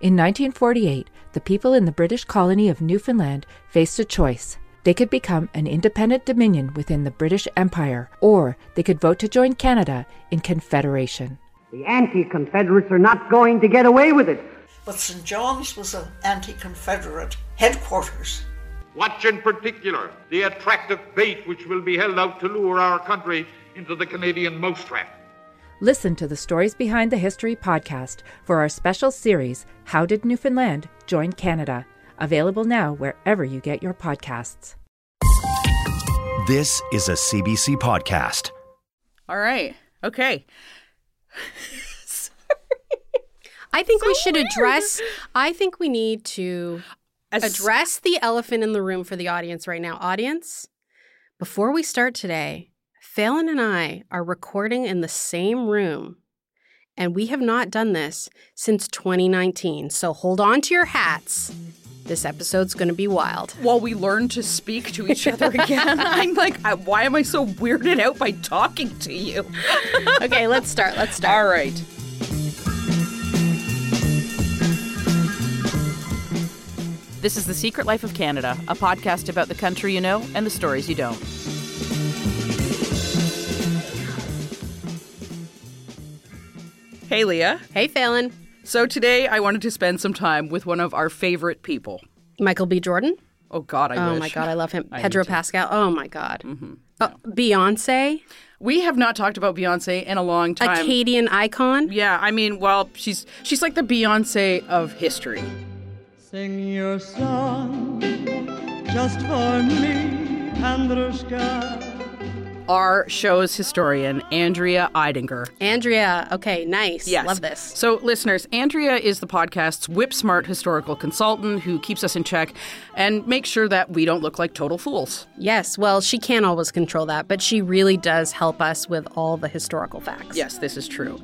In 1948, the people in the British colony of Newfoundland faced a choice. They could become an independent dominion within the British Empire, or they could vote to join Canada in Confederation. The anti-Confederates are not going to get away with it. But St. John's was an anti-Confederate headquarters. Watch in particular the attractive bait which will be held out to lure our country into the Canadian mousetrap. Listen to the Stories Behind the History podcast for our special series, How Did Newfoundland Join Canada? Available now wherever you get your podcasts. This is a CBC podcast. All right. Okay. I think we should address, I think we need to address the elephant in the room for the audience right now. Audience, before we start today, Phelan and I are recording in the same room, and we have not done this since 2019. So hold on to your hats. This episode's going to be wild. While we learn to speak to each other again, I'm like, why am I so weirded out by talking to you? Okay, let's start. All right. This is The Secret Life of Canada, a podcast about the country you know and the stories you don't. Hey, Leah. Hey, Phelan. So today I wanted to spend some time with one of our favorite people. Michael B. Jordan? Oh, God, I wish. Oh, my God, I love him. I Pedro do too. Pascal? Oh, my God. Mm-hmm. Beyonce? We have not talked about Beyonce in a long time. Acadian icon? Yeah, I mean, well, she's like the Beyonce of history. Sing your song just for me, Andrushka. Our show's historian, Andrea Eidinger. Andrea. Okay, nice. Yes. Love this. So, listeners, Andrea is the podcast's whip-smart historical consultant who keeps us in check and makes sure that we don't look like total fools. Yes, well, she can't always control that, but she really does help us with all the historical facts. Yes, this is true.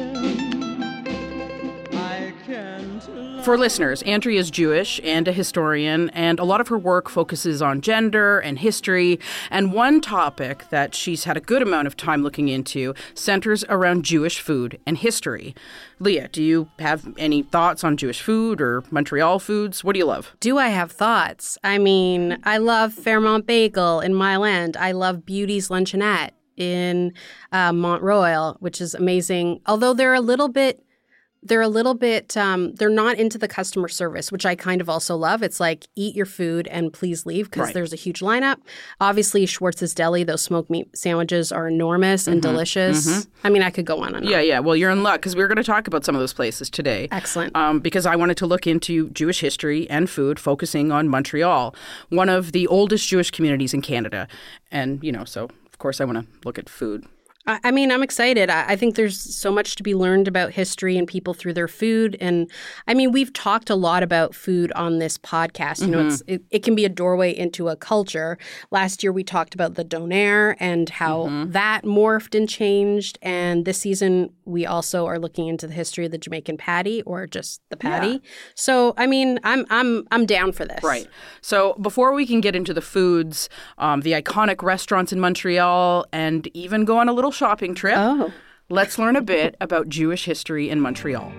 For listeners, Andrea is Jewish and a historian, and a lot of her work focuses on gender and history. And one topic that she's had a good amount of time looking into centers around Jewish food and history. Leah, do you have any thoughts on Jewish food or Montreal foods? What do you love? Do I have thoughts? I mean, I love Fairmont Bagel in Milan. I love Beauty's Luncheonette in Mont Royal, which is amazing. Although they're not into the customer service, which I kind of also love. It's like, eat your food and please leave, because there's a huge lineup. Obviously, Schwartz's Deli, those smoked meat sandwiches are enormous and delicious. Mm-hmm. I mean, I could go on and on. Yeah. Well, you're in luck, because we're going to talk about some of those places today. Excellent. Because I wanted to look into Jewish history and food, focusing on Montreal, one of the oldest Jewish communities in Canada. And, so, of course, I want to look at food. I mean, I'm excited. I think there's so much to be learned about history and people through their food. And I mean, we've talked a lot about food on this podcast. You know, it can be a doorway into a culture. Last year, we talked about the doner and how that morphed and changed. And this season, we also are looking into the history of the Jamaican patty, or just the patty. Yeah. So, I mean, I'm down for this. Right. So before we can get into the foods, the iconic restaurants in Montreal, and even go on a little shopping trip, let's learn a bit about Jewish history in Montreal.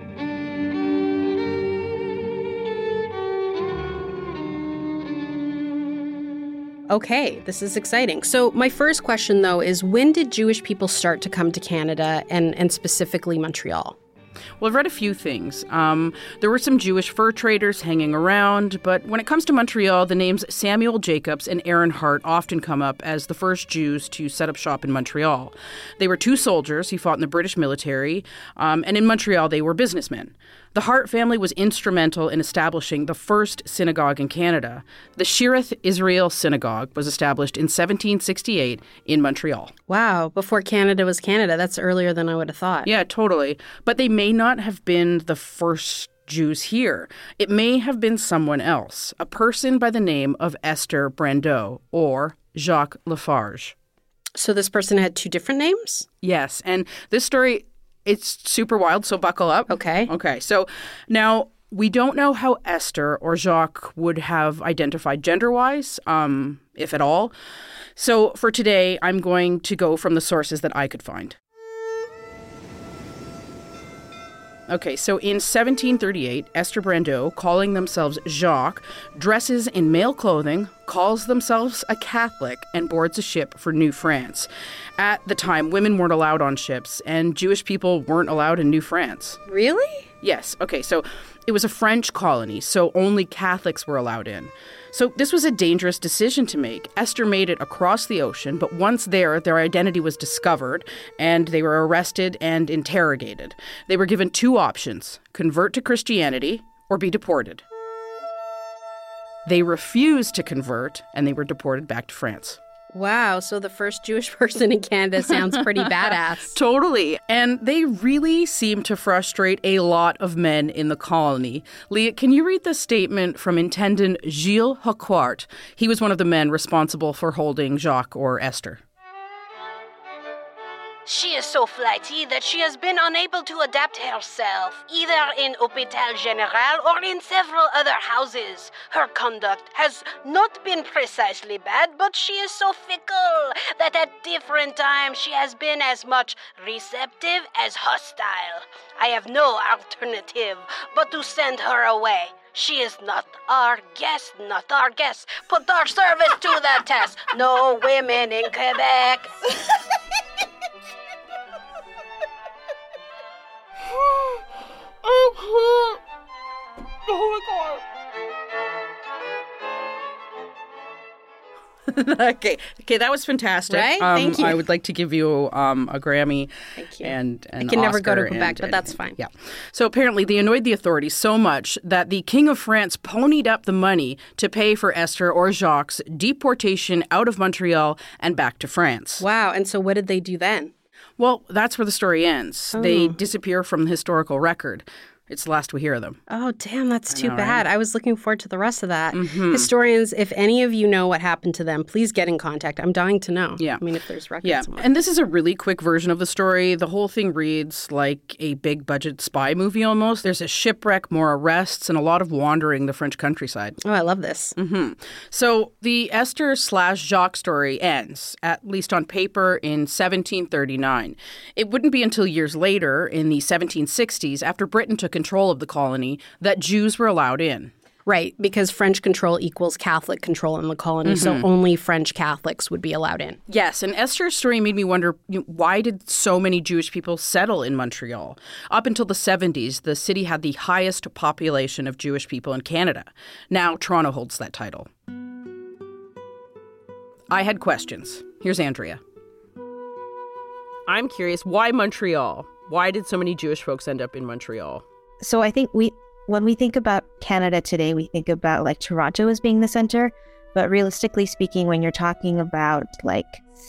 Okay, this is exciting. So my first question, though, is when did Jewish people start to come to Canada, and specifically Montreal? Well, I've read a few things. There were some Jewish fur traders hanging around, but when it comes to Montreal, the names Samuel Jacobs and Aaron Hart often come up as the first Jews to set up shop in Montreal. They were two soldiers who fought in the British military, and in Montreal they were businessmen. The Hart family was instrumental in establishing the first synagogue in Canada. The Shearith Israel Synagogue was established in 1768 in Montreal. Wow, before Canada was Canada. That's earlier than I would have thought. Yeah, totally. But they may not have been the first Jews here. It may have been someone else, a person by the name of Esther Brandeau or Jacques Lafarge. So this person had two different names? Yes, and this story, it's super wild, so buckle up. Okay, so now we don't know how Esther or Jacques would have identified gender-wise, if at all. So for today, I'm going to go from the sources that I could find. Okay, so in 1738, Esther Brandeau, calling themselves Jacques, dresses in male clothing, calls themselves a Catholic, and boards a ship for New France. At the time, women weren't allowed on ships, and Jewish people weren't allowed in New France. Really? Yes. Okay, so it was a French colony, so only Catholics were allowed in. So this was a dangerous decision to make. Esther made it across the ocean, but once there, their identity was discovered, and they were arrested and interrogated. They were given two options: convert to Christianity or be deported. They refused to convert, and they were deported back to France. Wow, so the first Jewish person in Canada sounds pretty badass. Totally. And they really seem to frustrate a lot of men in the colony. Leah, can you read the statement from Intendant Gilles Hauquart? He was one of the men responsible for holding Jacques or Esther. She is so flighty that she has been unable to adapt herself, either in Hôpital Général or in several other houses. Her conduct has not been precisely bad, but she is so fickle that at different times she has been as much receptive as hostile. I have no alternative but to send her away. She is not our guest, not our guest. Put our service to the test. No women in Quebec. Oh my God. Okay, that was fantastic. Right? Thank you. I would like to give you a Grammy. Thank you. And I can never go to Oscar Quebec, but that's fine. Yeah. So apparently they annoyed the authorities so much that the King of France ponied up the money to pay for Esther or Jacques' deportation out of Montreal and back to France. Wow, and so what did they do then? Well, that's where the story ends. They disappear from the historical record. It's the last we hear of them. Oh, damn, that's too bad. Right? I was looking forward to the rest of that. Mm-hmm. Historians, if any of you know what happened to them, please get in contact. I'm dying to know. Yeah. I mean, if there's records. Yeah, somewhere. and this is a really quick version of the story. The whole thing reads like a big budget spy movie almost. There's a shipwreck, more arrests, and a lot of wandering the French countryside. Oh, I love this. Mm-hmm. So the Esther/Jacques story ends, at least on paper, in 1739. It wouldn't be until years later, in the 1760s, after Britain took control of the colony, that Jews were allowed in. Right, because French control equals Catholic control in the colony, so only French Catholics would be allowed in. Yes, and Esther's story made me wonder, why did so many Jewish people settle in Montreal? Up until the 70s, the city had the highest population of Jewish people in Canada. Now Toronto holds that title. I had questions. Here's Andrea. I'm curious, why Montreal? Why did so many Jewish folks end up in Montreal? So I think when we think about Canada today, we think about like Toronto as being the center. But realistically speaking, when you're talking about like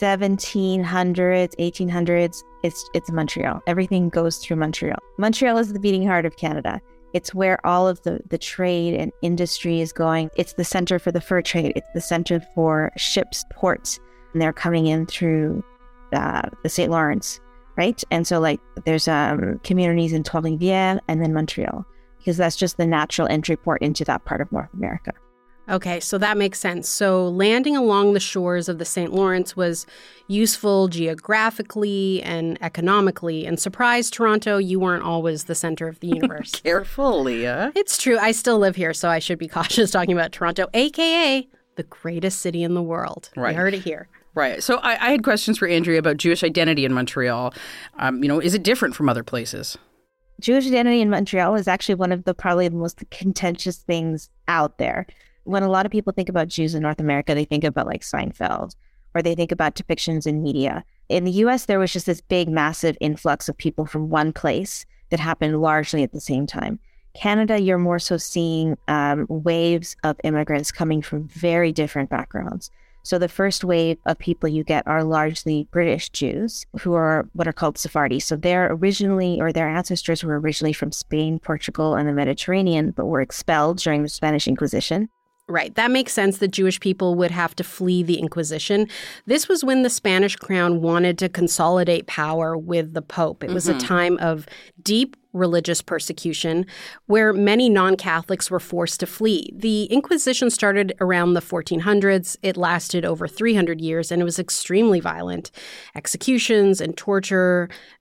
1700s, 1800s, it's Montreal. Everything goes through Montreal. Montreal is the beating heart of Canada. It's where all of the trade and industry is going. It's the center for the fur trade. It's the center for ships, ports, and they're coming in through the St. Lawrence. Right? And so like there's communities in Trois-Rivières and then Montreal, because that's just the natural entry port into that part of North America. Okay, so that makes sense. So landing along the shores of the St. Lawrence was useful geographically and economically. And surprise, Toronto, you weren't always the center of the universe. Careful, Leah. It's true. I still live here, so I should be cautious talking about Toronto, a.k.a. the greatest city in the world. Right. You heard it here. Right. So I had questions for Andrea about Jewish identity in Montreal. Is it different from other places? Jewish identity in Montreal is actually one of probably the most contentious things out there. When a lot of people think about Jews in North America, they think about like Seinfeld, or they think about depictions in media. In the US, there was just this big, massive influx of people from one place that happened largely at the same time. Canada, you're more so seeing waves of immigrants coming from very different backgrounds. So the first wave of people you get are largely British Jews who are what are called Sephardi. So they're originally, or their ancestors were originally from Spain, Portugal, and the Mediterranean, but were expelled during the Spanish Inquisition. Right. That makes sense that Jewish people would have to flee the Inquisition. This was when the Spanish crown wanted to consolidate power with the Pope. It was a time of deep religious persecution where many non-Catholics were forced to flee. The Inquisition started around the 1400s. It lasted over 300 years, and it was extremely violent. Executions and torture.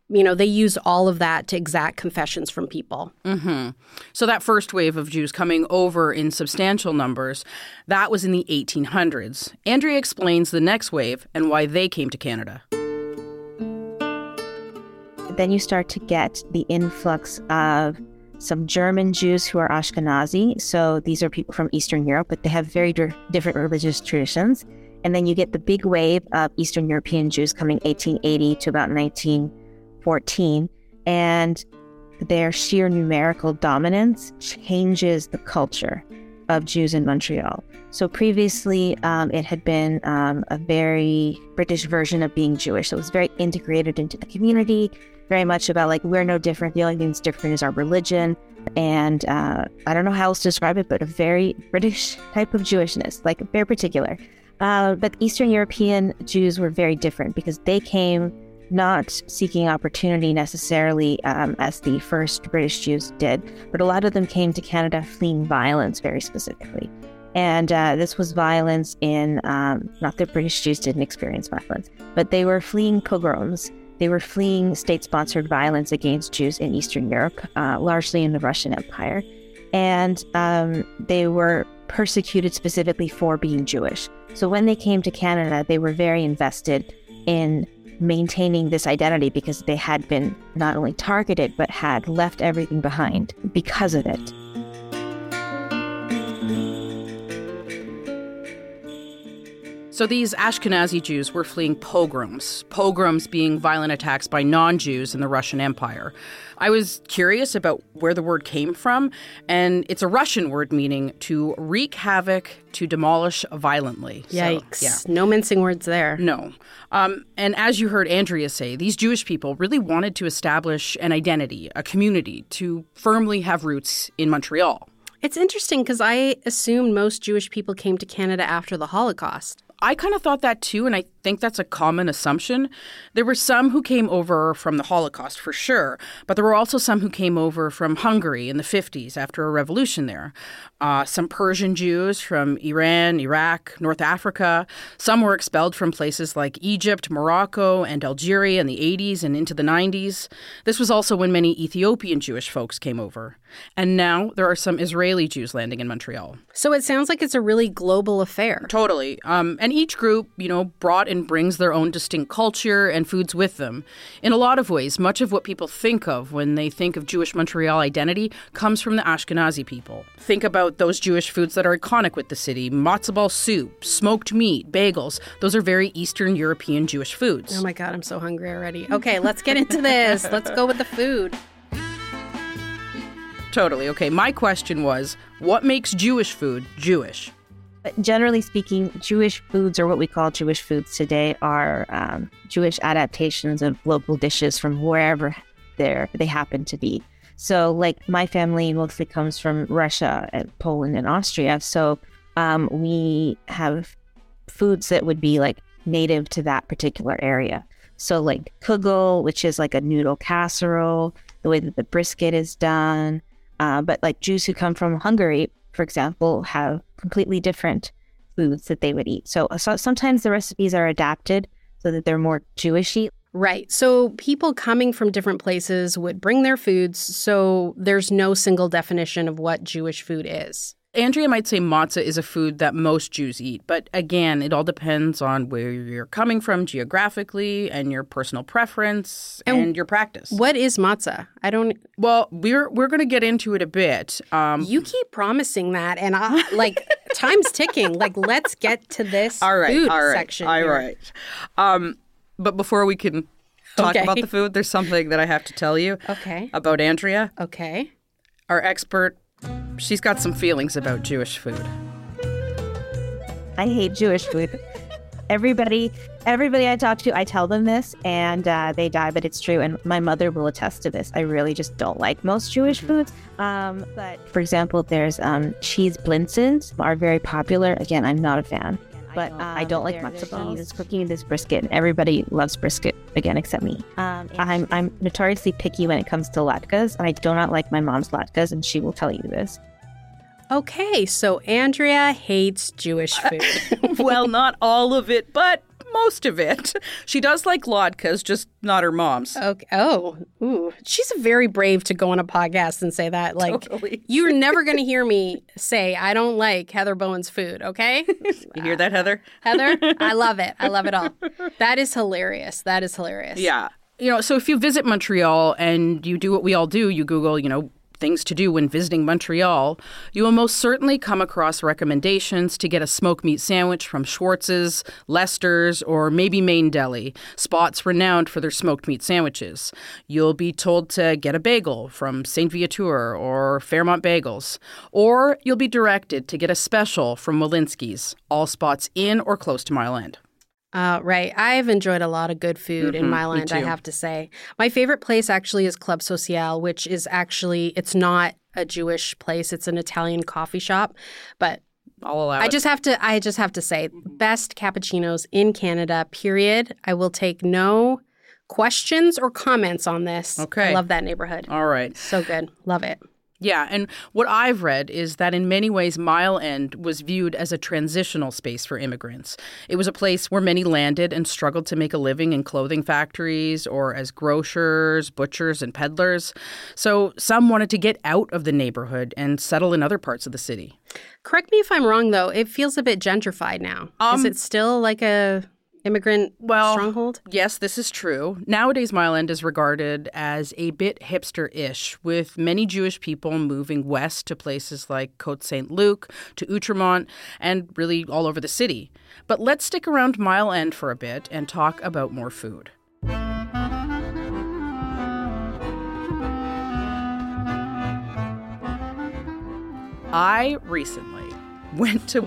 they use all of that to exact confessions from people. Mm-hmm. So that first wave of Jews coming over in substantial numbers, that was in the 1800s. Andrea explains the next wave and why they came to Canada. Then you start to get the influx of some German Jews who are Ashkenazi. So these are people from Eastern Europe, but they have very different religious traditions. And then you get the big wave of Eastern European Jews coming 1880 to about 1914. And their sheer numerical dominance changes the culture of Jews in Montreal. So previously, it had been a very British version of being Jewish. So it was very integrated into the community, very much about like, we're no different. The only thing that's different is our religion. And I don't know how else to describe it, but a very British type of Jewishness, like very particular. But Eastern European Jews were very different because they came not seeking opportunity necessarily as the first British Jews did, but a lot of them came to Canada fleeing violence very specifically. And this was violence in, not that British Jews didn't experience violence, but they were fleeing pogroms. They were fleeing state-sponsored violence against Jews in Eastern Europe, largely in the Russian Empire. And they were persecuted specifically for being Jewish. So when they came to Canada, they were very invested in maintaining this identity because they had been not only targeted, but had left everything behind because of it. So these Ashkenazi Jews were fleeing pogroms being violent attacks by non-Jews in the Russian Empire. I was curious about where the word came from, and it's a Russian word meaning to wreak havoc, to demolish violently. Yikes. So, yeah. No mincing words there. No. And as you heard Andrea say, these Jewish people really wanted to establish an identity, a community, to firmly have roots in Montreal. It's interesting because I assumed most Jewish people came to Canada after the Holocaust. I kind of thought that too, and I think that's a common assumption. There were some who came over from the Holocaust, for sure, but there were also some who came over from Hungary in the 50s after a revolution there. Some Persian Jews from Iran, Iraq, North Africa. Some were expelled from places like Egypt, Morocco, and Algeria in the 80s and into the 90s. This was also when many Ethiopian Jewish folks came over. And now there are some Israeli Jews landing in Montreal. So it sounds like it's a really global affair. Totally. And each group, brought and brings their own distinct culture and foods with them. In a lot of ways, much of what people think of when they think of Jewish Montreal identity comes from the Ashkenazi people. Think about those Jewish foods that are iconic with the city: matzo ball soup, smoked meat, bagels. Those are very Eastern European Jewish foods. Oh my God, I'm so hungry already. Okay, let's get into this. Let's go with the food. Totally. Okay, my question was, what makes Jewish food Jewish? Generally speaking, Jewish foods, or what we call Jewish foods today, are Jewish adaptations of local dishes from wherever they happen to be. So, like, my family mostly comes from Russia, and Poland, and Austria. So we have foods that would be, like, native to that particular area. So, like, kugel, which is like a noodle casserole, the way that the brisket is done. But, like, Jews who come from Hungary, for example, have completely different foods that they would eat. So sometimes the recipes are adapted so that they're more Jewish-y. Right. So people coming from different places would bring their foods, so there's no single definition of what Jewish food is. Andrea might say matzah is a food that most Jews eat, but again, it all depends on where you're coming from geographically and your personal preference and your practice. What is matzah? Well, we're going to get into it a bit. You keep promising that, and time's ticking. Like, let's get to this food section. All right. But before we can talk about the food, there's something that I have to tell you about Andrea. Okay. Our expert. She's got some feelings about Jewish food. I hate Jewish food. Everybody I talk to, I tell them this, and they die, but it's true. And my mother will attest to this. I really just don't like most Jewish foods. But for example, there's cheese blintzes are very popular. Again, I'm not a fan. But I don't like matzo balls. It's cooking this brisket. Everybody loves brisket, again, except me. I'm notoriously picky when it comes to latkes, and I do not like my mom's latkes, and she will tell you this. Okay, so Andrea hates Jewish food. Well, not all of it, but Most of it. She does like latkes, just not her mom's. Okay. Oh, ooh. She's very brave to go on a podcast and say that. Like, Totally. You're never going to hear me say, I don't like Heather Bowen's food, okay? You hear that, Heather? Heather, I love it. I love it all. That is hilarious. That is hilarious. Yeah. So if you visit Montreal and you do what we all do, you Google, things to do when visiting Montreal, you will most certainly come across recommendations to get a smoked meat sandwich from Schwartz's, Lester's, or maybe Main Deli, spots renowned for their smoked meat sandwiches. You'll be told to get a bagel from St. Viateur or Fairmont Bagels, or you'll be directed to get a special from Walensky's, all spots in or close to Mile End. Right. I've enjoyed a lot of good food in Mile End, I have to say. My favorite place actually is Club Social, which is actually, it's not a Jewish place. It's an Italian coffee shop. But I'll allow it. I just have to say, best cappuccinos in Canada, period. I will take no questions or comments on this. Okay. I love that neighborhood. All right. So good. Love it. Yeah, and what I've read is that in many ways Mile End was viewed as a transitional space for immigrants. It was a place where many landed and struggled to make a living in clothing factories or as grocers, butchers, and peddlers. So some wanted to get out of the neighborhood and settle in other parts of the city. Correct me if I'm wrong, though. It feels a bit gentrified now. Is it still like a immigrant stronghold? Yes, this is true. Nowadays, Mile End is regarded as a bit hipster-ish, with many Jewish people moving west to places like Côte Saint-Luc, to Outremont, and really all over the city. But let's stick around Mile End for a bit and talk about more food. I recently went to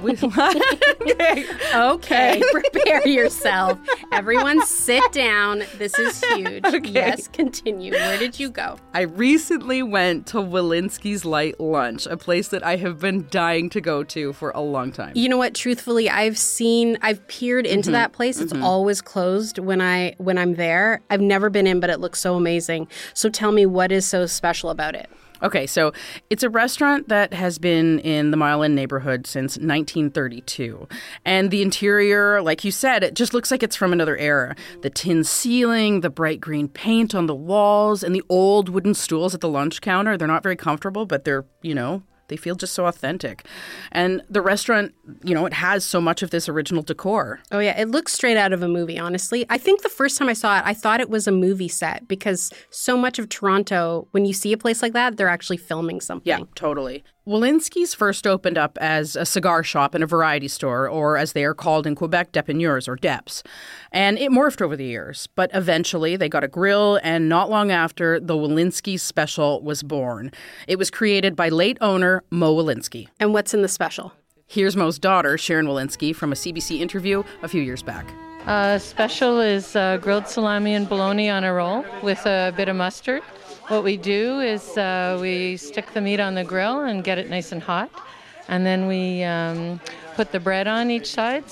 Okay, prepare yourself. Everyone sit down. This is huge. Okay. Yes, continue. Where did you go? I recently went to Walensky's Light Lunch, a place that I have been dying to go to for a long time. You know what? Truthfully, I've peered into that place. It's always closed when I'm there. I've never been in, but it looks so amazing. So tell me, what is so special about it? Okay, so it's a restaurant that has been in the Mile End neighborhood since 1932. And the interior, like you said, it just looks like it's from another era. The tin ceiling, the bright green paint on the walls, and the old wooden stools at the lunch counter. They're not very comfortable, but they're, they feel just so authentic. And the restaurant, it has so much of this original decor. Oh, yeah. It looks straight out of a movie, honestly. I think the first time I saw it, I thought it was a movie set because so much of Toronto, when you see a place like that, they're actually filming something. Yeah, totally. Walensky's first opened up as a cigar shop and a variety store, or as they are called in Quebec, dépanneurs or deps. And it morphed over the years. But eventually they got a grill, and not long after, the Walensky's Special was born. It was created by late owner Mo Walensky. And what's in the special? Here's Mo's daughter, Sharon Walensky, from a CBC interview a few years back. Special is grilled salami and bologna on a roll with a bit of mustard. What we do is we stick the meat on the grill and get it nice and hot. And then we put the bread on each side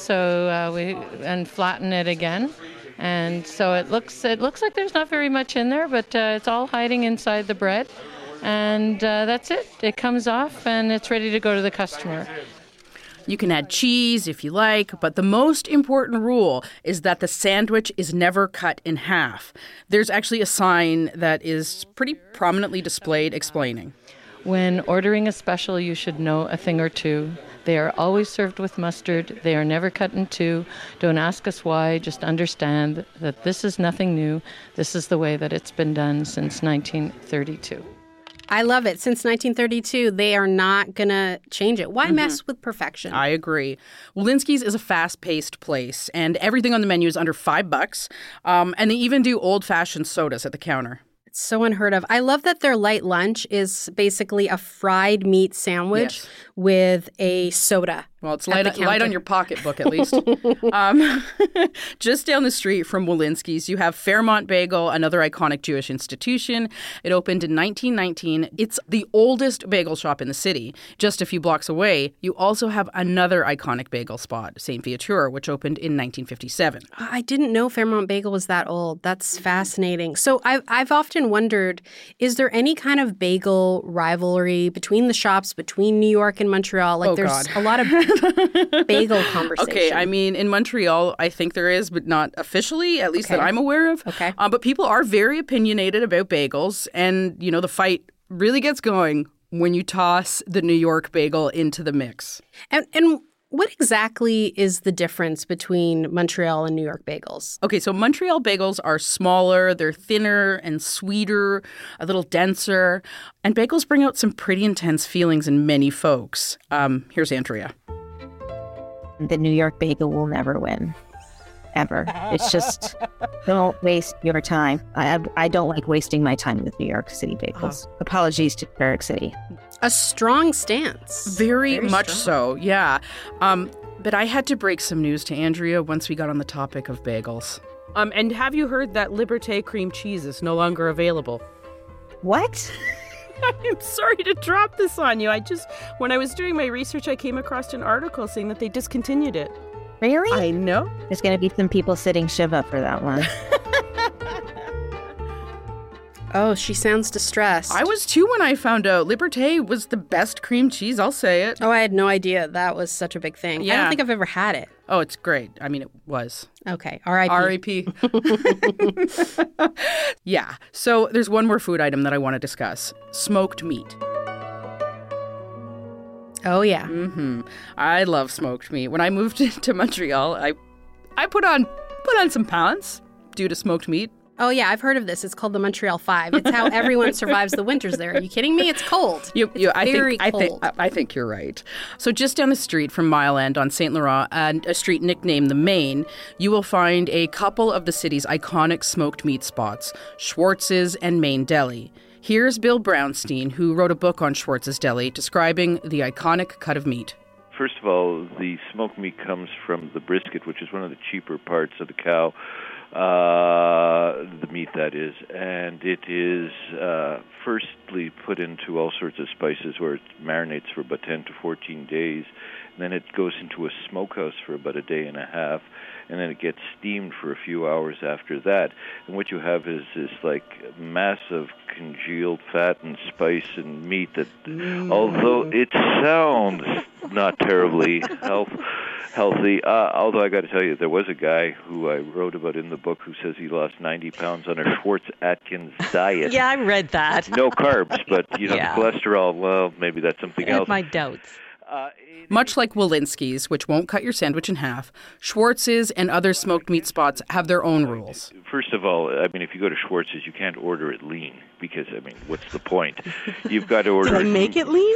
and flatten it again. And so it looks like there's not very much in there, but it's all hiding inside the bread. And that's it. It comes off and it's ready to go to the customer. You can add cheese if you like, but the most important rule is that the sandwich is never cut in half. There's actually a sign that is pretty prominently displayed explaining. When ordering a special, you should know a thing or two. They are always served with mustard. They are never cut in two. Don't ask us why. Just understand that this is nothing new. This is the way that it's been done since 1932. I love it. Since 1932, they are not going to change it. Why mess with perfection? I agree. Walensky's is a fast-paced place, and everything on the menu is under $5. And they even do old-fashioned sodas at the counter. It's so unheard of. I love that their light lunch is basically a fried meat sandwich with a soda. Well, it's light on your pocketbook, at least. Just down the street from Walensky's, you have Fairmont Bagel, another iconic Jewish institution. It opened in 1919. It's the oldest bagel shop in the city. Just a few blocks away, you also have another iconic bagel spot, St. Viateur, which opened in 1957. I didn't know Fairmont Bagel was that old. That's fascinating. So I've often wondered, is there any kind of bagel rivalry between the shops, between New York and Montreal? Like, there's a lot of bagel conversation? Okay, I mean, in Montreal, I think there is, but not officially, at least that I'm aware of. Okay. But people are very opinionated about bagels, and, you know, the fight really gets going when you toss the New York bagel into the mix. And what exactly is the difference between Montreal and New York bagels? Okay, so Montreal bagels are smaller, they're thinner and sweeter, a little denser, and bagels bring out some pretty intense feelings in many folks. Here's Andrea. The New York bagel will never win. Ever. It's just, don't waste your time. I don't like wasting my time with New York City bagels. Apologies to New York City. A strong stance. Very much so, yeah. But I had to break some news to Andrea once we got on the topic of bagels. And have you heard that Liberté cream cheese is no longer available? What? I'm sorry to drop this on you. When I was doing my research, I came across an article saying that they discontinued it. Really? I know. There's going to be some people sitting Shiva for that one. Oh, she sounds distressed. I was too when I found out Liberté was the best cream cheese, I'll say it. Oh, I had no idea that was such a big thing. Yeah. I don't think I've ever had it. Oh, it's great. I mean, it was. Okay, R.I.P. R.I.P. Yeah, so there's one more food item that I want to discuss. Smoked meat. Oh, yeah. Mm-hmm. I love smoked meat. When I moved to Montreal, I put on some pounds due to smoked meat. Oh, yeah, I've heard of this. It's called the Montreal 5. It's how everyone survives the winters there. Are you kidding me? It's cold. I think you're right. So just down the street from Mile End on St. Laurent, and a street nicknamed the Main, you will find a couple of the city's iconic smoked meat spots, Schwartz's and Main Deli. Here's Bill Brownstein, who wrote a book on Schwartz's Deli describing the iconic cut of meat. First of all, the smoked meat comes from the brisket, which is one of the cheaper parts of the cow, the meat that is, and it is firstly put into all sorts of spices where it marinates for about 10 to 14 days, and then it goes into a smokehouse for about a day and a half, and then it gets steamed for a few hours after that. And what you have is this like massive congealed fat and spice and meat that, although it sounds not terribly healthy, although I got to tell you, there was a guy who I wrote about in the book who says he lost 90 pounds on a Schwartz-Atkins diet. Yeah, I read that. No carbs, but the cholesterol, well, maybe that's something else. I have my doubts. Much like Walensky's, which won't cut your sandwich in half, Schwartz's and other smoked meat spots have their own rules. First of all, I mean, if you go to Schwartz's, you can't order it lean because, I mean, what's the point? You've got to order Do they make it lean?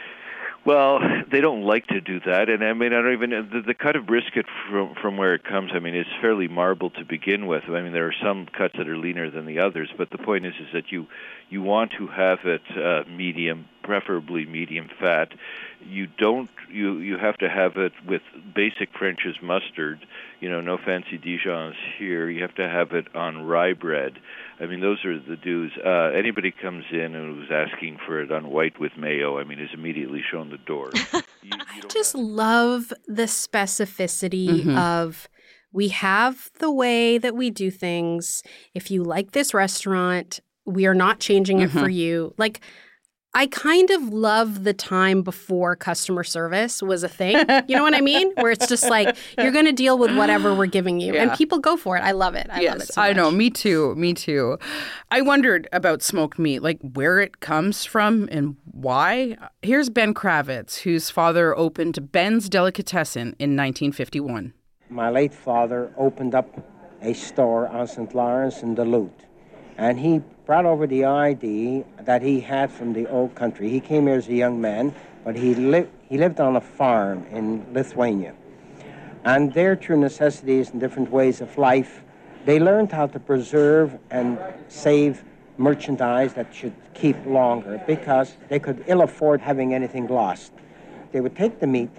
Well, they don't like to do that, and I mean, I don't even the cut of brisket from where it comes. I mean, is fairly marble to begin with. I mean, there are some cuts that are leaner than the others, but the point is that you want to have it medium, preferably medium fat. You have to have it with basic French's mustard. You know, no fancy Dijons here. You have to have it on rye bread. I mean, those are the do's. Anybody comes in and was asking for it on white with mayo, I mean, is immediately shown the door. I just love the specificity of we have the way that we do things. If you like this restaurant, we are not changing it for you. Like, I kind of love the time before customer service was a thing. You know what I mean? Where it's just like, you're going to deal with whatever we're giving you. Yeah. And people go for it. I love it. I love it so much. I know. Me too. I wondered about smoked meat, like where it comes from and why. Here's Ben Kravitz, whose father opened Ben's Delicatessen in 1951. My late father opened up a store on St. Lawrence in Duluth. And he brought over the ID that he had from the old country. He came here as a young man, but he lived on a farm in Lithuania. And there, through necessities and different ways of life, they learned how to preserve and save merchandise that should keep longer because they could ill afford having anything lost. They would take the meat,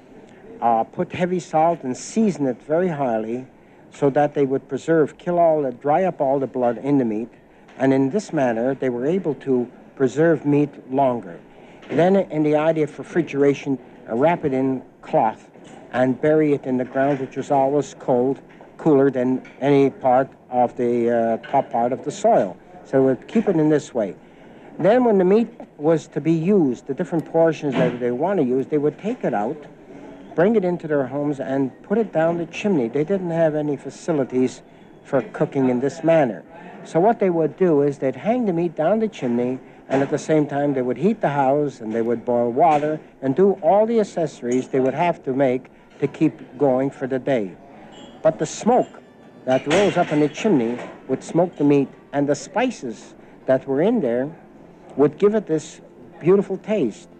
put heavy salt and season it very highly, so that they would dry up all the blood in the meat, and in this manner they were able to preserve meat longer. Then in the idea of refrigeration, wrap it in cloth and bury it in the ground, which was always cooler than any part of the top part of the soil. So we'd keep it in this way. Then when the meat was to be used, the different portions that they want to use, they would take it out bring it into their homes and put it down the chimney. They didn't have any facilities for cooking in this manner. So what they would do is they'd hang the meat down the chimney, and at the same time they would heat the house, and they would boil water and do all the accessories they would have to make to keep going for the day. But the smoke that rose up in the chimney would smoke the meat, and the spices that were in there would give it this beautiful taste.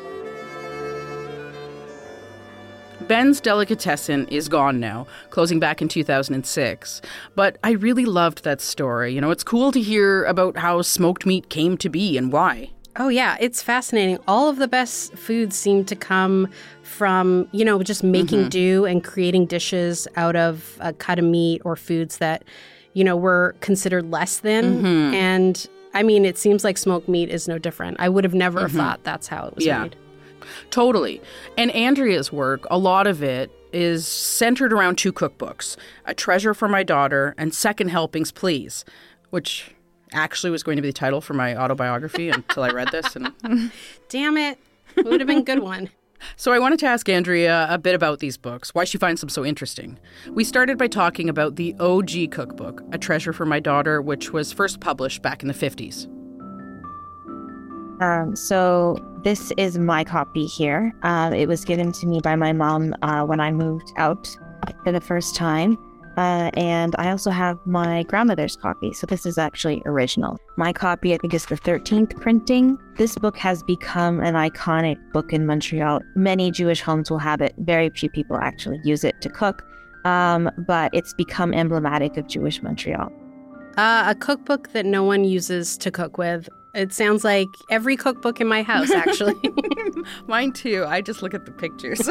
Ben's Delicatessen is gone now, closing back in 2006. But I really loved that story. You know, it's cool to hear about how smoked meat came to be and why. Oh, yeah, it's fascinating. All of the best foods seem to come from, you know, just making do and creating dishes out of a cut of meat or foods that, you know, were considered less than. And, I mean, it seems like smoked meat is no different. I would have never thought that's how it was made. Totally. And Andrea's work, a lot of it is centered around two cookbooks, A Treasure for My Daughter and Second Helpings, Please, which actually was going to be the title for my autobiography until I read this. And damn it. It would have been a good one. So I wanted to ask Andrea a bit about these books, why she finds them so interesting. We started by talking about the OG cookbook, A Treasure for My Daughter, which was first published back in the 50s. So this is my copy here. It was given to me by my mom when I moved out for the first time. And I also have my grandmother's copy. So this is actually original. My copy, I think, is the 13th printing. This book has become an iconic book in Montreal. Many Jewish homes will have it. Very few people actually use it to cook. But it's become emblematic of Jewish Montreal. A cookbook that no one uses to cook with. It sounds like every cookbook in my house, actually. Mine too. I just look at the pictures.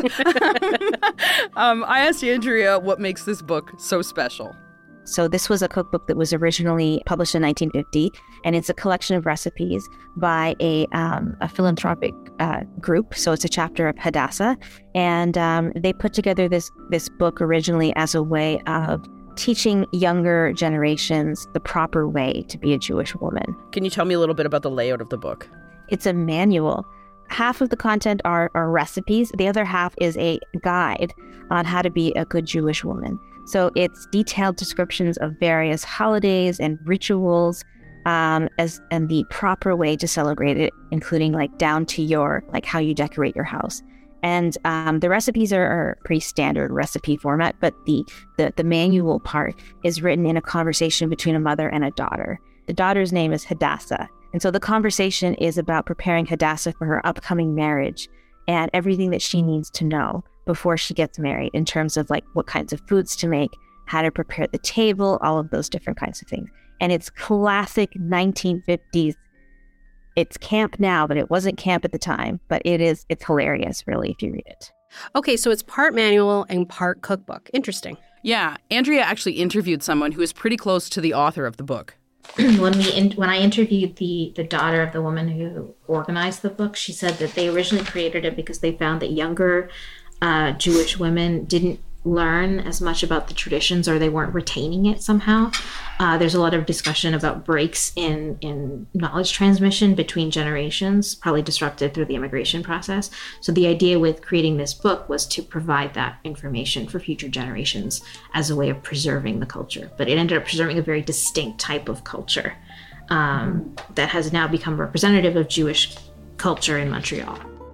I asked Andrea what makes this book so special. So this was a cookbook that was originally published in 1950, and it's a collection of recipes by a philanthropic group. So it's a chapter of Hadassah, and they put together this book originally as a way of teaching younger generations the proper way to be a Jewish woman. Can you tell me a little bit about the layout of the book? It's a manual. Half of the content are recipes. The other half is a guide on how to be a good Jewish woman. So it's detailed descriptions of various holidays and rituals, and the proper way to celebrate it, including like down to your, like how you decorate your house. And the recipes are pretty standard recipe format, but the manual part is written in a conversation between a mother and a daughter. The daughter's name is Hadassah. And so the conversation is about preparing Hadassah for her upcoming marriage and everything that she needs to know before she gets married in terms of like what kinds of foods to make, how to prepare the table, all of those different kinds of things. And it's classic 1950s. It's camp now, but it wasn't camp at the time. But it's hilarious, really, if you read it. Okay, so it's part manual and part cookbook. Interesting. Yeah, Andrea actually interviewed someone who is pretty close to the author of the book. When I interviewed the daughter of the woman who organized the book, she said that they originally created it because they found that younger Jewish women didn't learn as much about the traditions, or they weren't retaining it somehow. There's a lot of discussion about breaks in knowledge transmission between generations, probably disrupted through the immigration process. So the idea with creating this book was to provide that information for future generations as a way of preserving the culture. But it ended up preserving a very distinct type of culture that has now become representative of Jewish culture in Montreal.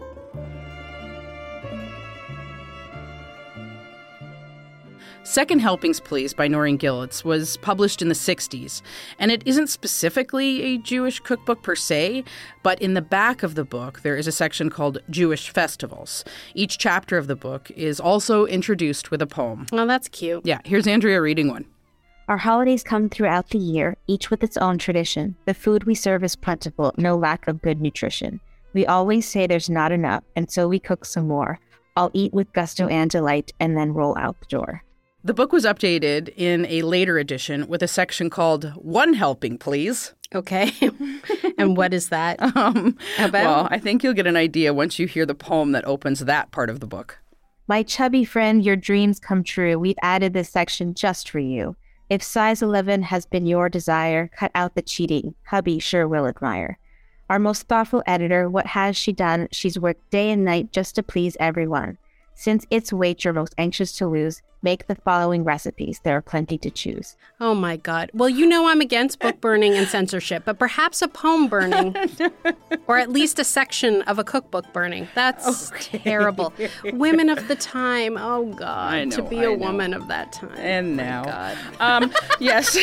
Second Helpings, Please by Noreen Gillitz was published in the 60s, and it isn't specifically a Jewish cookbook per se, but in the back of the book there is a section called Jewish Festivals. Each chapter of the book is also introduced with a poem. Oh, that's cute. Yeah, here's Andrea reading one. Our holidays come throughout the year, each with its own tradition. The food we serve is plentiful, no lack of good nutrition. We always say there's not enough, and so we cook some more. I'll eat with gusto and delight, and then roll out the door. The book was updated in a later edition with a section called One Helping, Please. Okay. And what is that about? Well, I think you'll get an idea once you hear the poem that opens that part of the book. My chubby friend, your dreams come true. We've added this section just for you. If size 11 has been your desire, cut out the cheating. Hubby sure will admire. Our most thoughtful editor, what has she done? She's worked day and night just to please everyone. Since it's weight you're most anxious to lose, make the following recipes. There are plenty to choose. Oh my God. Well, you know I'm against book burning and censorship, but perhaps a poem burning or at least a section of a cookbook burning. That's terrible. Women of the time. Oh God. To be a woman of that time. And oh now. God. Yes.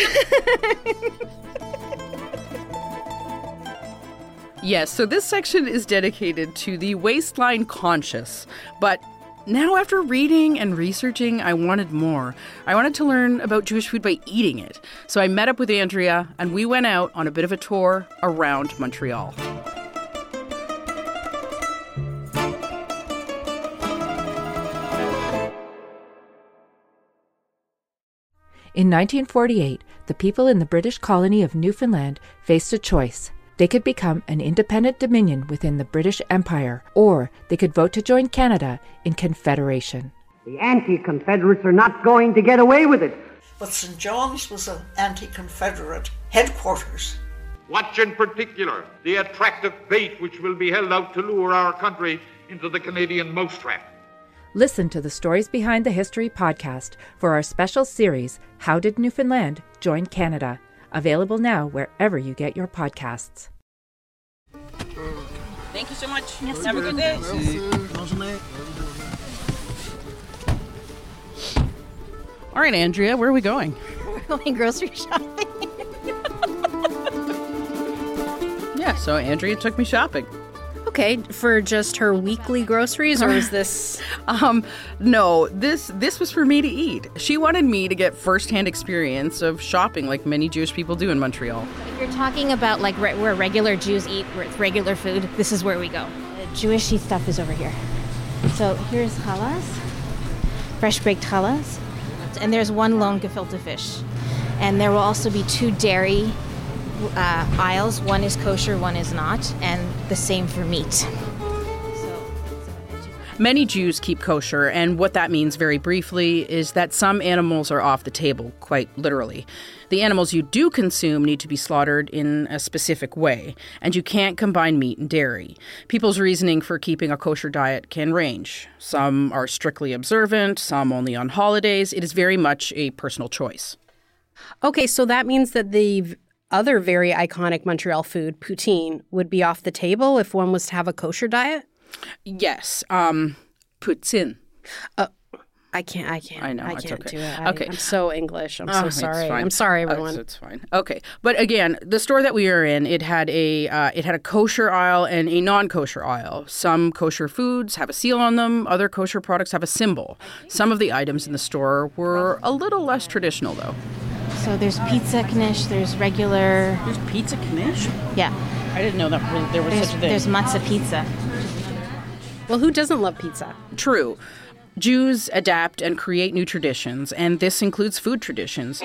Yes, so this section is dedicated to the waistline conscious, but now after reading and researching, I wanted more. I wanted to learn about Jewish food by eating it. So I met up with Andrea and we went out on a bit of a tour around Montreal. In 1948, the people in the British colony of Newfoundland faced a choice. They could become an independent dominion within the British Empire, or they could vote to join Canada in Confederation. The anti-Confederates are not going to get away with it. But St. John's was an anti-Confederate headquarters. Watch in particular the attractive bait which will be held out to lure our country into the Canadian mousetrap. Listen to the Stories Behind the History podcast for our special series, How Did Newfoundland Join Canada? Available now wherever you get your podcasts. Thank you so much. Yes, have a good day. All right, Andrea, where are we going? We're going grocery shopping. Yeah, so Andrea took me shopping. Okay, for just her weekly groceries, or is this... No, this was for me to eat. She wanted me to get firsthand experience of shopping like many Jewish people do in Montreal. If you're talking about like where regular Jews eat, where it's regular food, this is where we go. The Jewishy stuff is over here. So here's challah, fresh baked challah, and there's one lone gefilte fish. And there will also be 2 dairy aisles. One is kosher, one is not, and the same for meat. Many Jews keep kosher, and what that means very briefly is that some animals are off the table, quite literally. The animals you do consume need to be slaughtered in a specific way, and you can't combine meat and dairy. People's reasoning for keeping a kosher diet can range. Some are strictly observant, some only on holidays. It is very much a personal choice. Okay, so that means that the other very iconic Montreal food, poutine, would be off the table if one was to have a kosher diet? Yes, poutine. I can't. I know, I it's can't okay. do it. Okay. I'm so English. I'm so sorry. It's fine. I'm sorry, everyone. It's fine. Okay, but again, the store that we were in, it had a kosher aisle and a non-kosher aisle. Some kosher foods have a seal on them. Other kosher products have a symbol. Some of the items in the store were a little less traditional, though. So there's pizza knish, there's regular... There's pizza knish? Yeah. I didn't know that there was such a thing. There's matzah pizza. Well, who doesn't love pizza? True. Jews adapt and create new traditions, and this includes food traditions.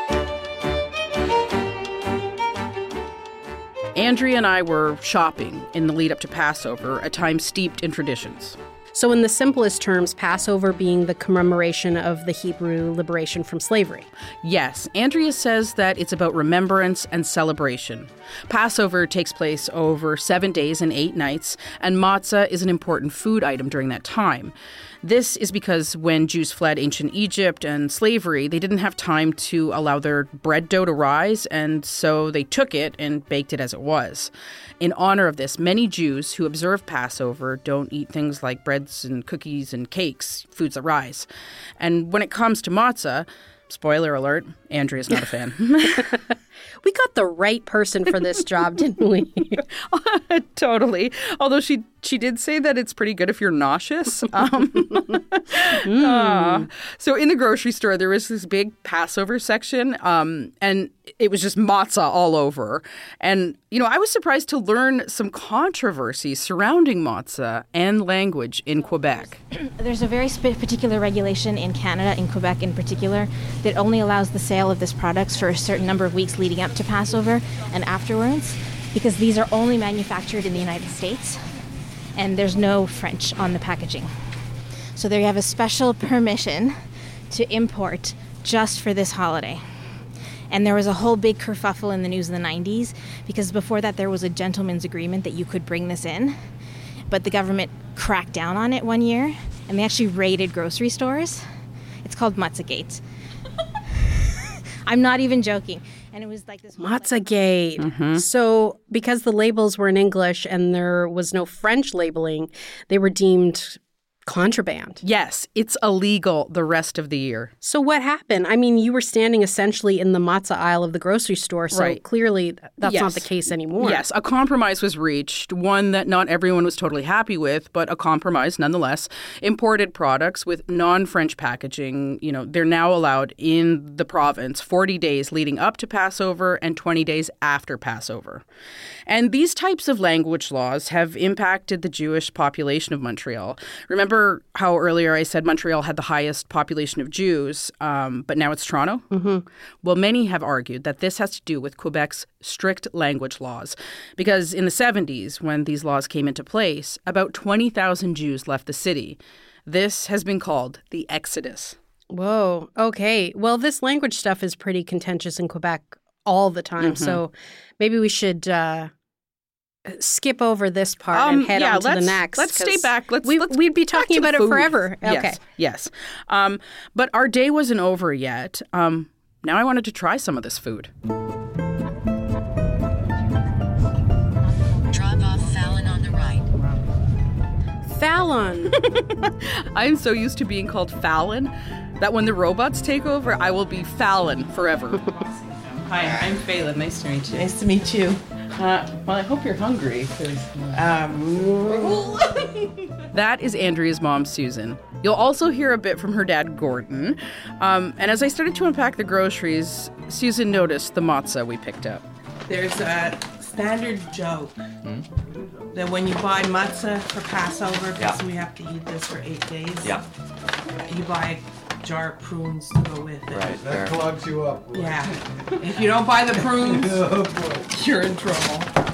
Andrea and I were shopping in the lead up to Passover, a time steeped in traditions. So in the simplest terms, Passover being the commemoration of the Hebrew liberation from slavery. Yes, Andrea says that it's about remembrance and celebration. Passover takes place over 7 days and 8 nights, and matzah is an important food item during that time. This is because when Jews fled ancient Egypt and slavery, they didn't have time to allow their bread dough to rise, and so they took it and baked it as it was. In honor of this, many Jews who observe Passover don't eat things like breads and cookies and cakes, foods that rise. And when it comes to matzah, spoiler alert, Andrea's not a fan. We got the right person for this job, didn't we? Totally. Although she did say that it's pretty good if you're nauseous. So in the grocery store, there was this big Passover section, and it was just matzah all over. And, I was surprised to learn some controversies surrounding matzah and language in Quebec. There's a very particular regulation in Canada, in Quebec in particular, that only allows the sale of this products for a certain number of weeks leading up to Passover and afterwards, because these are only manufactured in the United States, and there's no French on the packaging. So they have a special permission to import just for this holiday. And there was a whole big kerfuffle in the news in the 90s, because before that there was a gentleman's agreement that you could bring this in, but the government cracked down on it one year, and they actually raided grocery stores. It's called Matzahgate. I'm not even joking. And it was like this Matzahgate. Mm-hmm. So because the labels were in English and there was no French labeling, they were deemed contraband. Yes, it's illegal the rest of the year. So what happened? I mean, you were standing essentially in the matzah aisle of the grocery store, so Right. clearly that's Yes. not the case anymore. Yes, a compromise was reached, one that not everyone was totally happy with, but a compromise nonetheless. Imported products with non-French packaging, they're now allowed in the province 40 days leading up to Passover and 20 days after Passover. And these types of language laws have impacted the Jewish population of Montreal. Remember how earlier I said Montreal had the highest population of Jews, but now it's Toronto? Mm-hmm. Well, many have argued that this has to do with Quebec's strict language laws, because in the 70s, when these laws came into place, about 20,000 Jews left the city. This has been called the Exodus. Whoa. Okay. Well, this language stuff is pretty contentious in Quebec all the time, Mm-hmm. so maybe we should skip over this part and head on to the next. Let's stay back. We'd be talking about it forever. Okay. Yes. But our day wasn't over yet. Now I wanted to try some of this food. Drop off Fallon on the right. Fallon. I'm so used to being called Fallon that when the robots take over, I will be Fallon forever. Hi, I'm Phelan. Nice to meet you. Nice to meet you. Well, I hope you're hungry. That is Andrea's mom, Susan. You'll also hear a bit from her dad, Gordon. And as I started to unpack the groceries, Susan noticed the matzah we picked up. There's a standard joke that when you buy matzah for Passover, because we have to eat this for 8 days, you buy a jar of prunes to go with it. Right, that clogs you up. Yeah. If you don't buy the prunes, you're in trouble.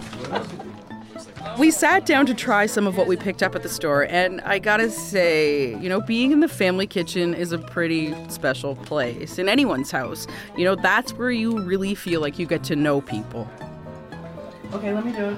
We sat down to try some of what we picked up at the store, and I gotta say, being in the family kitchen is a pretty special place in anyone's house. That's where you really feel like you get to know people. Okay, let me do it.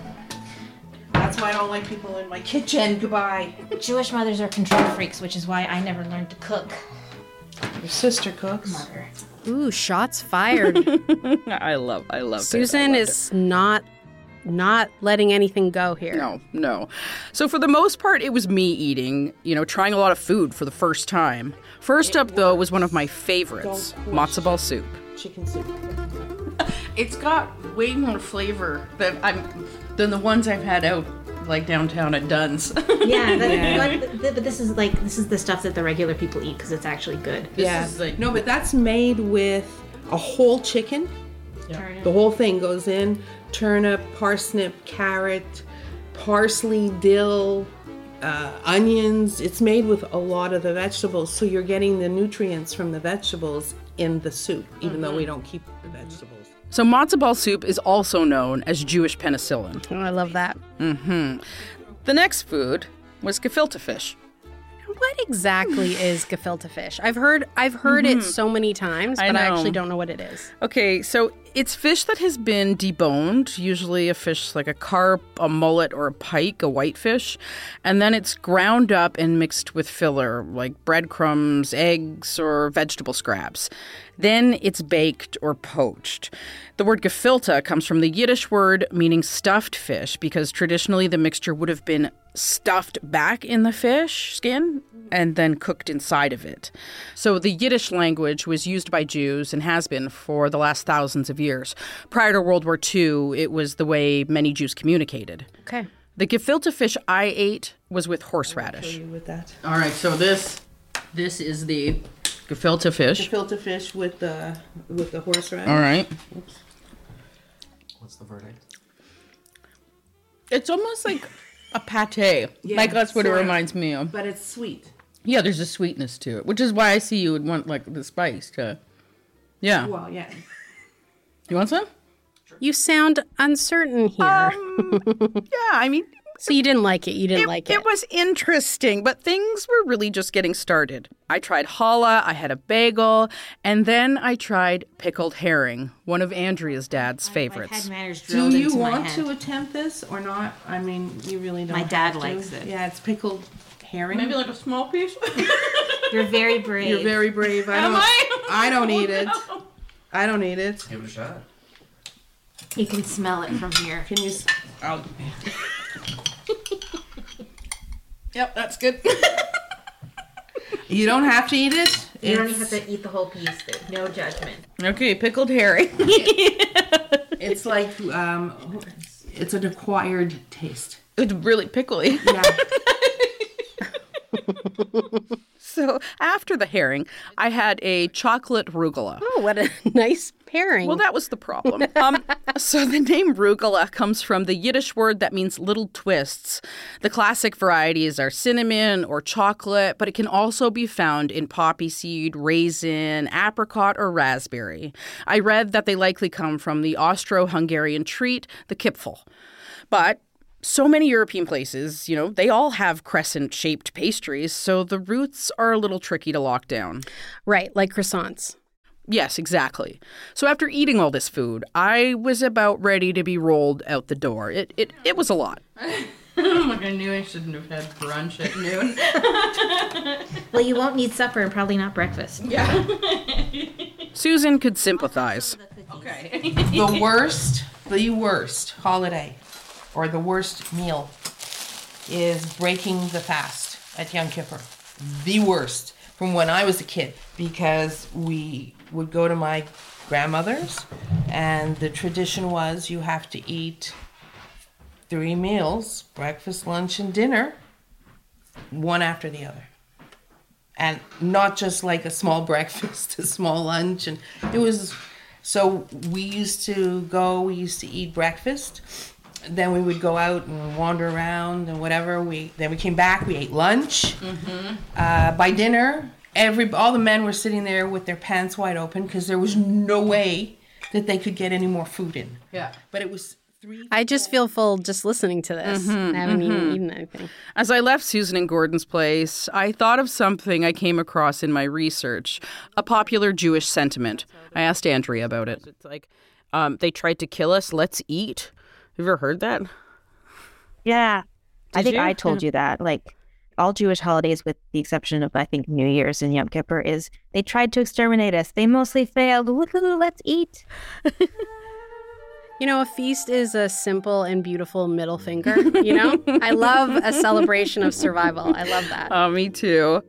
That's why I don't like people in my kitchen. Goodbye. Jewish mothers are control freaks, which is why I never learned to cook. Your sister cooks. Mother. Ooh, shots fired. I love Susan is not letting anything go here. No. So for the most part, it was me eating, trying a lot of food for the first time. First up, though, was one of my favorites, matzo ball soup. Chicken soup. It's got way more flavor than the ones I've had out like downtown at Dunn's. But this is the stuff that the regular people eat because it's actually good. No, but that's made with a whole chicken. Turnip. The whole thing goes in. Turnip, parsnip, carrot, parsley, dill, onions. It's made with a lot of the vegetables, so you're getting the nutrients from the vegetables in the soup, even though we don't keep the vegetables. So matzo ball soup is also known as Jewish penicillin. Oh, I love that. Mm-hmm. The next food was gefilte fish. What exactly is gefilte fish? I've heard it so many times, but I actually don't know what it is. Okay, so it's fish that has been deboned, usually a fish like a carp, a mullet, or a pike, a whitefish, and then it's ground up and mixed with filler, like breadcrumbs, eggs, or vegetable scraps. Then it's baked or poached. The word gefilte comes from the Yiddish word meaning stuffed fish, because traditionally the mixture would have been stuffed back in the fish skin and then cooked inside of it. So the Yiddish language was used by Jews and has been for the last thousands of years. Prior to World War II, it was the way many Jews communicated. Okay. The gefilte fish I ate was with horseradish. I'll show you with that. All right, so this is the gefilte fish. Gefilte fish with the horseradish. All right. Oops. What's the verdict? It's almost like a pate. Yeah, that's what it sort of. reminds me of. But it's sweet. Yeah, there's a sweetness to it, which is why I see you would want like the spice to. Yeah. Well, yeah. You want some? You sound uncertain here. Yeah, I mean, So you didn't like it. You didn't like it. It was interesting, but things were really just getting started. I tried challah, I had a bagel, and then I tried pickled herring, one of Andrea's dad's favorites. Do you want to attempt this or not? I mean, you really don't. My dad have to. likes it. Yeah, it's pickled herring. Maybe like a small piece? You're very brave. You're very brave. I don't eat it. I don't eat it. Give it a shot. You can smell it from here. Can you? Yep, that's good. You don't have to eat it. You don't have to eat the whole piece. Though. No judgment. Okay, pickled herring. It's like it's an acquired taste. It's really pickly. Yeah. So after the herring, I had a chocolate rugula. Oh, what a nice pairing. Well, that was the problem. So the name rugula comes from the Yiddish word that means little twists. The classic varieties are cinnamon or chocolate, but it can also be found in poppy seed, raisin, apricot, or raspberry. I read that they likely come from the Austro-Hungarian treat, the Kipfel. But so many European places, they all have crescent-shaped pastries, so the roots are a little tricky to lock down. Right, like croissants. Yes, exactly. So after eating all this food, I was about ready to be rolled out the door. It was a lot. I knew I shouldn't have had brunch at noon. Well, you won't need supper and probably not breakfast. Yeah. Susan could sympathize. Okay. The worst holiday or the worst meal is breaking the fast at Yom Kippur. The worst from when I was a kid, because we would go to my grandmother's and the tradition was you have to eat 3 meals, breakfast, lunch, and dinner, one after the other. And not just like a small breakfast, a small lunch. And it was, so we used to eat breakfast. Then we would go out and wander around and whatever. Then we came back, we ate lunch. Mm-hmm. By dinner, all the men were sitting there with their pants wide open because there was no way that they could get any more food in. Yeah. But it was I just feel full just listening to this. I haven't even eaten anything. As I left Susan and Gordon's place, I thought of something I came across in my research, a popular Jewish sentiment. I asked Andrea about it. It's like, they tried to kill us, let's eat. Have you ever heard that? Yeah. I think you? I told you that. Like, all Jewish holidays, with the exception of, I think, New Year's and Yom Kippur, is they tried to exterminate us. They mostly failed. Woohoo, let's eat. A feast is a simple and beautiful middle finger, I love a celebration of survival. I love that. Oh, me too.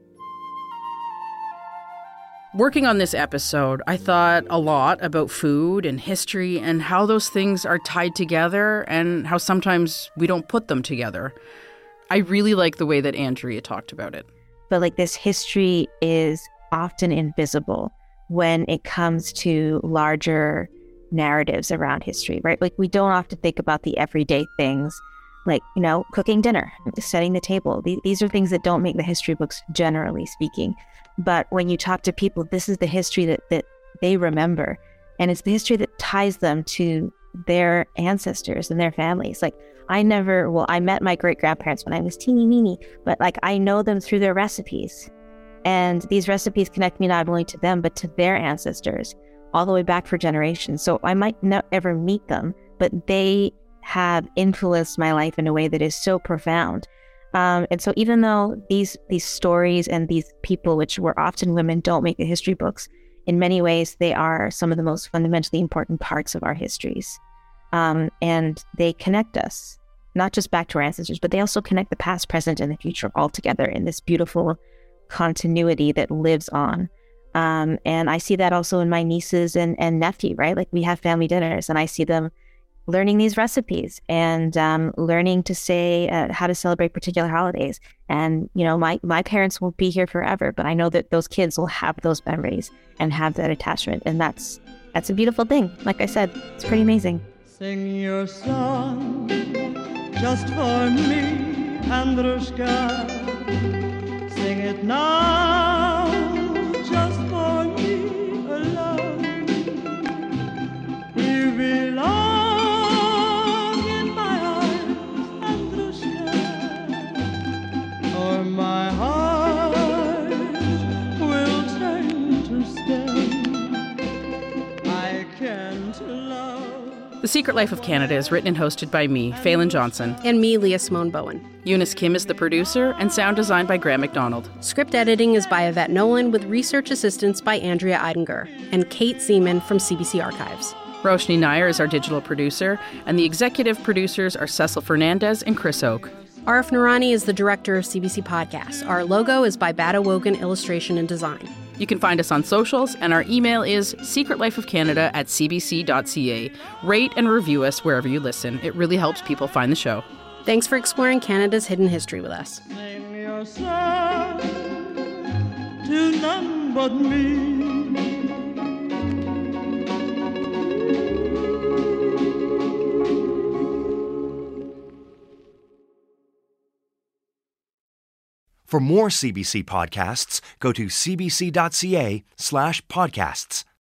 Working on this episode, I thought a lot about food and history and how those things are tied together and how sometimes we don't put them together. I really like the way that Andrea talked about it. But like, this history is often invisible when it comes to larger narratives around history, right? Like, we don't often think about the everyday things like, cooking dinner, setting the table. These are things that don't make the history books, generally speaking. But when you talk to people, this is the history that they remember. And it's the history that ties them to their ancestors and their families. Like, I met my great-grandparents when I was teeny-weeny, but like, I know them through their recipes. And these recipes connect me not only to them, but to their ancestors, all the way back for generations. So I might not ever meet them, but they have influenced my life in a way that is so profound. And so even though these stories and these people, which were often women, don't make the history books, in many ways, they are some of the most fundamentally important parts of our histories. And they connect us, not just back to our ancestors, but they also connect the past, present, and the future all together in this beautiful continuity that lives on. And I see that also in my nieces and nephew, right? Like, we have family dinners and I see them learning these recipes and learning to say how to celebrate particular holidays. And, my parents won't be here forever, but I know that those kids will have those memories and have that attachment. And that's a beautiful thing. Like I said, it's pretty amazing. Sing your song just for me, Andrushka. Sing it now, just for me alone. You belong in my arms, Andrushka. The Secret Life of Canada is written and hosted by me, Phelan Johnson. And me, Leah Simone Bowen. Eunice Kim is the producer, and sound design by Graham McDonald. Script editing is by Yvette Nolan, with research assistance by Andrea Eidinger and Kate Seaman from CBC Archives. Roshni Nair is our digital producer, and the executive producers are Cecil Fernandez and Chris Oak. Arif Noorani is the director of CBC Podcasts. Our logo is by Bada Wogan Illustration and Design. You can find us on socials, and our email is secretlifeofcanada@cbc.ca. Rate and review us wherever you listen. It really helps people find the show. Thanks for exploring Canada's hidden history with us. Name yourself to none but me. For more CBC podcasts, go to cbc.ca/podcasts.